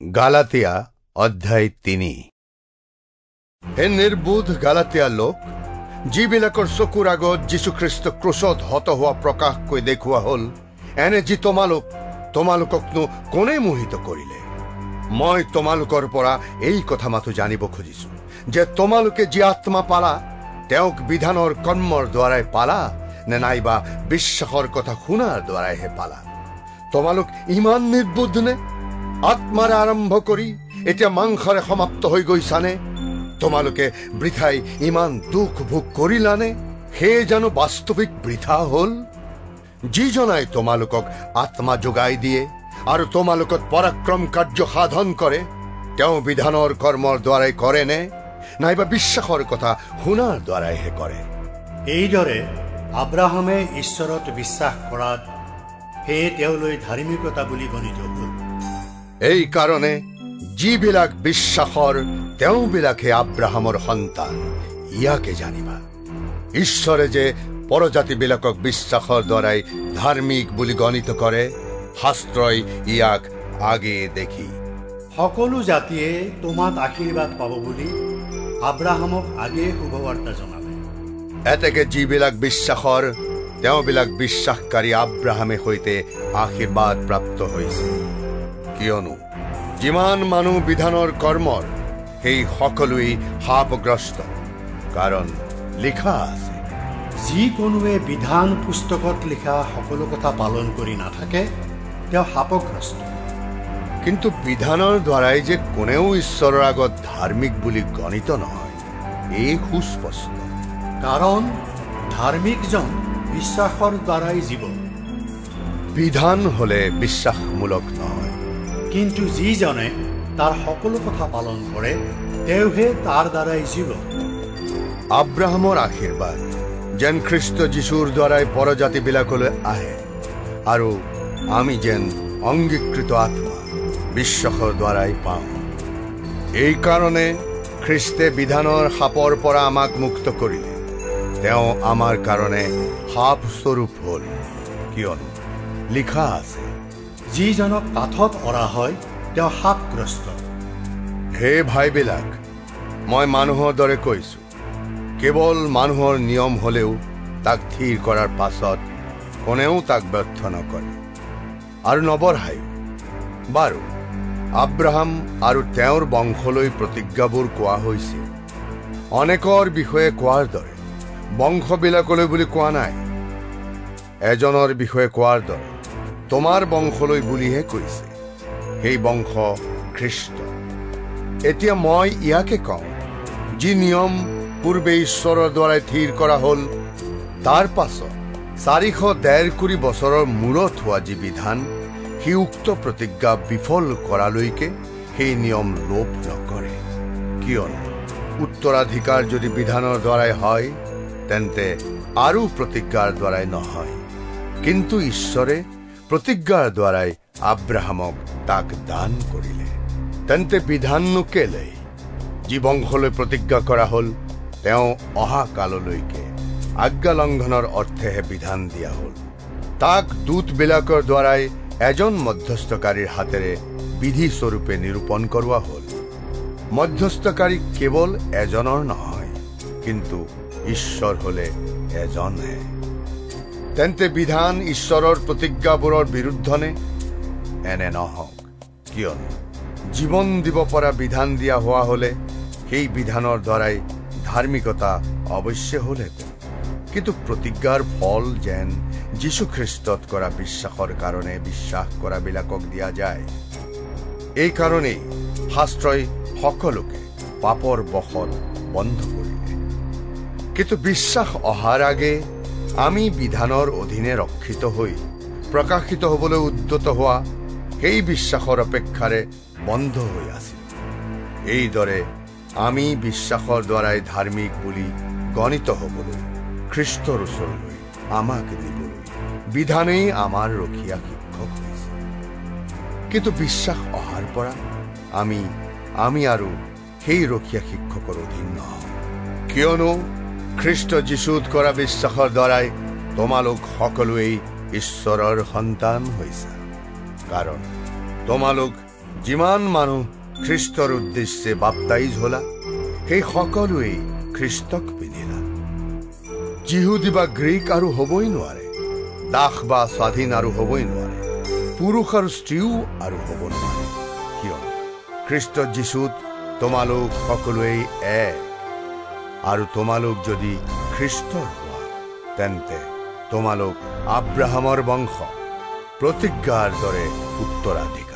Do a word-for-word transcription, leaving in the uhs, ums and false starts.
গালাতিয়া অধ্যায় তিনি। হে নিৰ্বোধ গালাতিয়া লোক, যিবিলাকৰ চকুৰ আগত যীশুখ্ৰীষ্ট ক্ৰুচত হত হোৱা প্ৰকাশকৈ দেখুওৱা হল, এনে যি তোমালোক তোমালোককনো কোনে মোহিত কৰিলে? মই তোমালোকৰ পৰা এই কথা মাথো জানিব খুজিছো যে তোমালোকে যি আত্মা পালা, তেওঁক বিধানৰ কৰ্মৰ দ্বাৰাই পালা নে নাইবা বিশ্বাসৰ কথা শুনাৰ দ্বাৰাইহে পালা? তোমালোক ইমান নিৰ্বোধ নে? আত্মাৰে আৰম্ভ কৰি এতিয়া মাংসৰে সমাপ্ত হৈ গৈছানে? তোমালোকে বৃথাই ইমান দুখ ভোগ কৰিলানে? সেয়ে জানো বাস্তৱিক বৃথা হল? যিজনাই তোমালোকক আত্মা যোগাই দিয়ে আৰু তোমালোকত পৰাক্ৰম কাৰ্য সাধন কৰে, তেওঁ বিধানৰ কৰ্মৰ দ্বাৰাই কৰে নে নাইবা বিশ্বাসৰ কথা শুনাৰ দ্বাৰাইহে কৰে? এইদৰে আব্ৰাহামে ঈশ্বৰত বিশ্বাস কৰাত সেয়ে তেওঁলৈ ধাৰ্মিকতা বুলি গণিত হল। এই কাৰণে যিবিলাক বিশ্বাসৰ তেওঁবিলাকে আব্ৰাহামৰ সন্তান, ইয়াকে জানিবা। ঈশ্বৰে যে পৰজাতিবিলাকক বিশ্বাসৰ দ্বাৰাই ধাৰ্মিক বুলি গণিত কৰে, শাস্ত্ৰই ইয়াক আগে দেখি। সকলো জাতিয়ে তোমাত আশীৰ্বাদ পাব বুলি আব্ৰাহামক আগে শুভবাৰ্তা জনালে। এতেকে যিবিলাক বিশ্বাসৰ তেওঁবিলাক বিশ্বাসকাৰী আব্ৰাহামে সৈতে আশীৰ্বাদ প্ৰাপ্ত হৈছে। কিয়নো যিমান মানুহ বিধানৰ কৰ্মৰ, সেই সকলোৱেই শাপগ্ৰস্ত। কাৰণ লিখা আছে, যিকোনোৱে বিধান পুস্তকত লিখা সকলো কথা পালন কৰি নাথাকে, তেওঁ শাপগ্ৰস্ত। কিন্তু বিধানৰ দ্বাৰাই যে কোনেও ঈশ্বৰৰ আগত ধাৰ্মিক বুলি গণিত নহয়, এই সুস্পষ্ট। কাৰণ ধাৰ্মিকজন বিশ্বাসৰ দ্বাৰাই জীৱ। বিধান হলে বিশ্বাসমূলক নহয়, কিন্তু যিজনে তাৰ সকলো কথা পালন কৰে, তেওঁহে তাৰ দ্বাৰাই জীৱ। আব্ৰাহামৰ আশীৰ্বাদ যেন খ্ৰীষ্ট যীশুৰ দ্বাৰাই পৰজাতিবিলাকলৈ আহে, আৰু আমি যেন অংগীকৃত আত্মা বিশ্বাসৰ দ্বাৰাই পাওঁ। এই কাৰণে খ্ৰীষ্টে বিধানৰ শাপৰ পৰা আমাক মুক্ত কৰিলে। তেওঁ আমাৰ কাৰণে শাপ স্বৰূপ হল। কিয়নো লিখা আছে, যিজনক কাঠত অৰা হয় তেওঁ শাপগ্ৰস্ত। হে ভাইবিলাক, মই মানুহৰ দৰে কৈছো, কেৱল মানুহৰ নিয়ম হলেও তাক থিৰ কৰাৰ পাছত কোনেও তাক ব্যৰ্থ নকৰে আৰু নবঢ়ায়ো। বাৰু, আব্ৰাহাম আৰু তেওঁৰ বংশলৈ প্ৰতিজ্ঞাবোৰ কোৱা হৈছে। অনেকৰ বিষয়ে কোৱাৰ দৰে বংশবিলাকলৈ বুলি কোৱা নাই। এজনৰ বিষয়ে কোৱাৰ দৰে তোমাৰ বংশলৈ বুলিহে কৈছে, সেই বংশ খ্ৰীষ্ট। এতিয়া মই ইয়াকে কওঁ, যি নিয়ম পূৰ্বে ঈশ্বৰৰ দ্বাৰাই থিৰ কৰা হল, তাৰ পাছত চাৰিশ ডেৰ কোটি বছৰৰ মূৰত হোৱা যি বিধান, সি উক্ত প্ৰতিজ্ঞা বিফল কৰালৈকে সেই নিয়ম লোপ নকৰে। কিয়নো উত্তৰাধিকাৰ যদি বিধানৰ দ্বাৰাই হয়, তেন্তে আৰু প্ৰতিজ্ঞাৰ দ্বাৰাই নহয়। কিন্তু ঈশ্বৰে প্ৰতিজ্ঞাৰ দ্বাৰাই আব্ৰাহামক তাক দান কৰিলে। তেন্তে বিধাননো কেলে? যি বংশলৈ প্ৰতিজ্ঞা কৰা হল, তেওঁ অহা কাললৈকে আজ্ঞা লংঘনৰ অৰ্থেহে বিধান দিয়া হল। তাক দূতবিলাকৰ দ্বাৰাই এজন মধ্যস্থকাৰীৰ হাতেৰে বিধি স্বৰূপে নিৰূপণ কৰোৱা হল। মধ্যস্থকাৰী কেৱল এজনৰ নহয়, কিন্তু ঈশ্বৰ হলে এজনহে। তেন্তে বিধান ঈশ্বৰৰ প্ৰতিজ্ঞাবোৰৰ বিৰুদ্ধনে? এনে নহওক। কিয়নো জীৱন দিব পৰা বিধান দিয়া হোৱা হলে সেই বিধানৰ দ্বাৰাই ধাৰ্মিকতা অৱশ্যে হলহেঁতেন। কিন্তু প্ৰতিজ্ঞাৰ ফল যেন যীশুখ্ৰীষ্টত কৰা বিশ্বাসৰ কাৰণে বিশ্বাস কৰাবিলাকক দিয়া যায়। এই কাৰণেই শাস্ত্ৰই সকলোকে পাপৰ বশত বন্ধ কৰিলে। কিন্তু বিশ্বাস অহাৰ আগে আমি বিধানৰ অধীনে ৰক্ষিত হৈ প্ৰকাশিত হবলৈ উদ্যত হোৱা সেই বিশ্বাসৰ অপেক্ষাৰে বন্ধ হৈ আছিল। এইদৰে আমি বিশ্বাসৰ দ্বাৰাই ধাৰ্মিক বুলি গণিত হবলৈ খ্ৰীষ্টৰ ওচৰলৈ আমাক দিবলৈ বিধানেই আমাৰ ৰখীয়া শিক্ষক হৈছে। কিন্তু বিশ্বাস অহাৰ পৰা আমি আমি আৰু সেই ৰখীয়া শিক্ষকৰ অধীন নহওঁ। কিয়নো খ্ৰীষ্ট যীশুত কৰা বিশ্বাসৰ দ্বাৰাই তোমালোক সকলোৱেই ঈশ্বৰৰ সন্তান হৈছা। কাৰণ তোমালোক যিমান মানুহ খ্ৰীষ্টৰ উদ্দেশ্যে বাপ্তাইজ হলা সেই সকলোৱেই খ্ৰীষ্টক পিন্ধিলা। যিহুদী বা গ্ৰীক আৰু হ'বই নোৱাৰে, দাস বা স্বাধীন আৰু হ'বই নোৱাৰে, পুৰুষ আৰু স্ত্ৰীও আৰু হ'ব নোৱাৰে, কিয় খ্ৰীষ্ট যীশুত তোমালোক সকলোৱেই এক। আৰু তোমালোক যদি খ্ৰীষ্টৰ হোৱা তেন্তে তোমালোক আব্ৰাহামৰ বংশ, প্ৰতিজ্ঞাৰ দৰে উত্তৰাধিকাৰী।